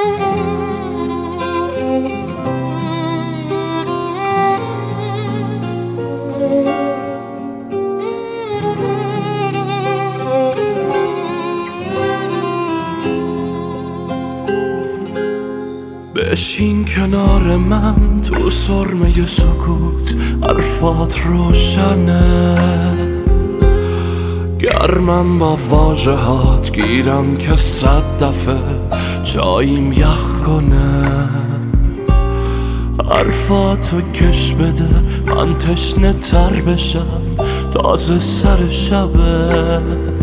بشین کنار من تو سرمه سکوت، حرفات روشنه، گرمم با واژهات، گیرم که 100 دفعه چاییم یخ کنه. حرفاتو کش بده من تشنه تر بشم، تازه سر شبه.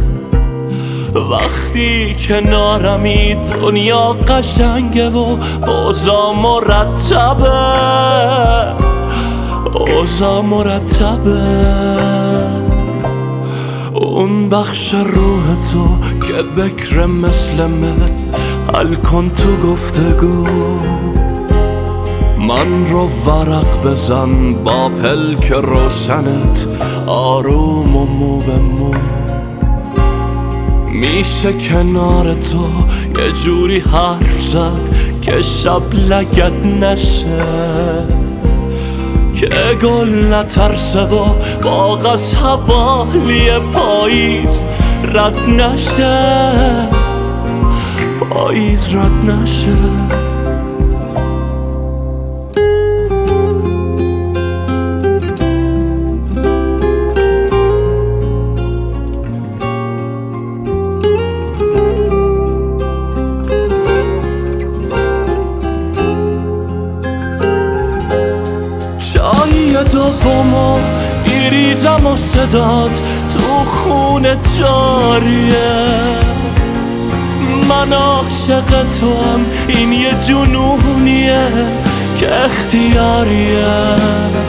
وقتی کنارمی دنیا قشنگه و اوضاع مرتبه، اوضاع مرتبه. اون بخش روح تو که بکره مثل من، حل کن تو گفتگو. من رو ورق بزن با پلک روشنت، آروم و مو به مو. میشه کنار تو یه جوری حرف زد که شب لگت نشه، که گل نترسه و باغ از حوالی پاییز رد نشه، پاییز رد نشه. دومو میریزم و صدات تو خونه جاریه. من عاشق توام، این یه جنونیه که اختیاریه.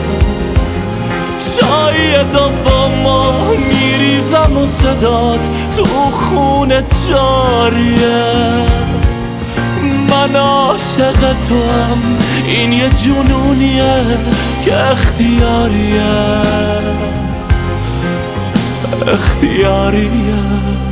چای دومو میریزم و صدات تو خونه جاریه. من عاشق توام، این یه جنونیه که اختیاریه، اختیاریه.